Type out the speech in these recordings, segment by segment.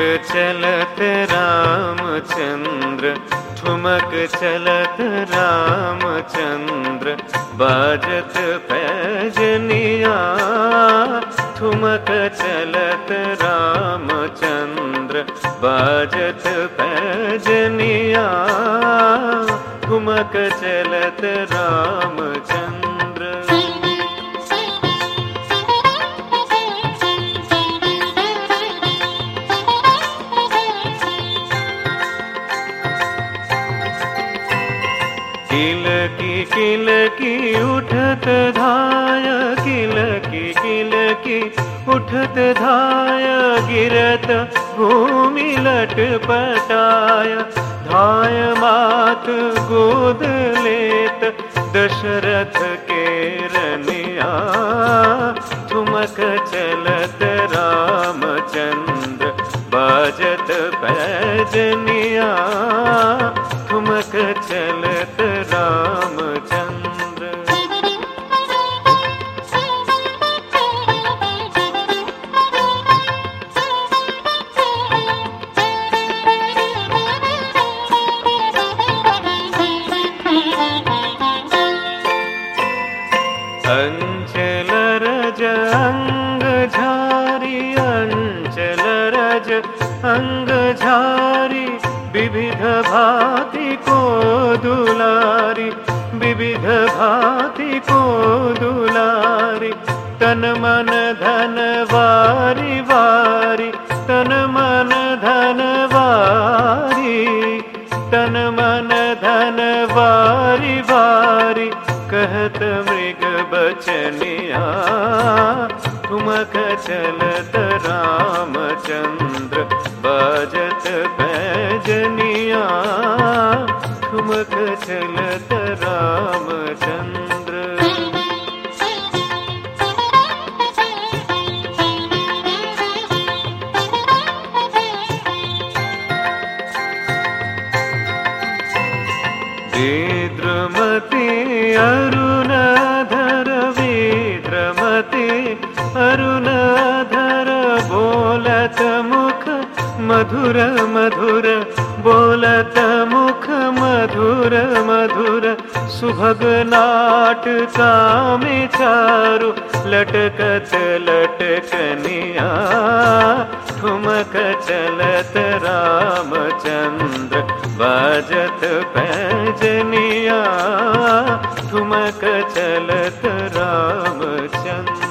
चलत रामचंद्र, ठुमक चलत रामचंद्र, बाजत पैजनिया। ठुमक चलत रामचंद्र, बाजत पैजनिया। ठुमक चलत रामचंद्र। किलकी उठत धाय, किलकी उठत धाय, गिरत भूमि लटपटाय। धाय मात गोद लेत दशरथ के रनिया। ठुमक चलत रामचंद्र, बाजत पैजनिया। ठुमक चलत रामचंद्र। अंचल रज अंग झारी, अंचल रज अंग झारी, विविध भांति को दुलारी, विविध भांति को दुलारी। तन मन धन वारी वारी, तन मन धन वारी, तन मन धन वारी वारी। कहत मृग बचनिया। ठुमक चलत रामचंद्र, बाजत पैजनिया। ठुमक चलत रामचंद्र। वेद्रमते अरुणधर, वेद्रमते अरुणधर, बोलत मुख मधुर मधुर, बोलत मुख मधुर मधुर। सुभग नाटका में चारु, लटकत लटकनिया। ठुमक चलत रामचंद्र, बाजत पैजनिया। ठुमक चलत रामचंद्र।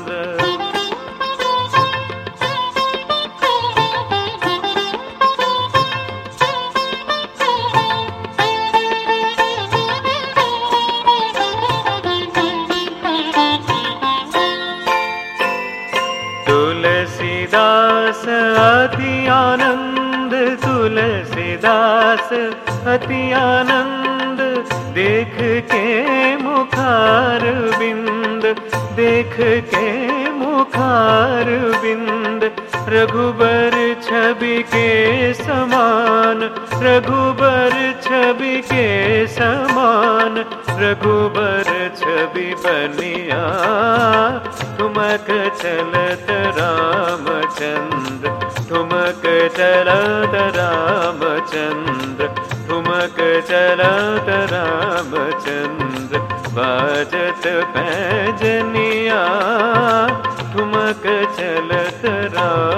तुलसीदास अति आनंद, तुलसीदास अति आनंद। देख के मुखार बिंद, देख के मुखार बिंद। रघुबर छवि के समान, रघुबर छवि के समान। रघुबर छवि बनिया। ठुमक चलत रामचंद्र, ठुमक चलत रामचंद्र। ठुमक चलत रामचंद्र, बाजत पैजनिया। ठुमक चलत राम।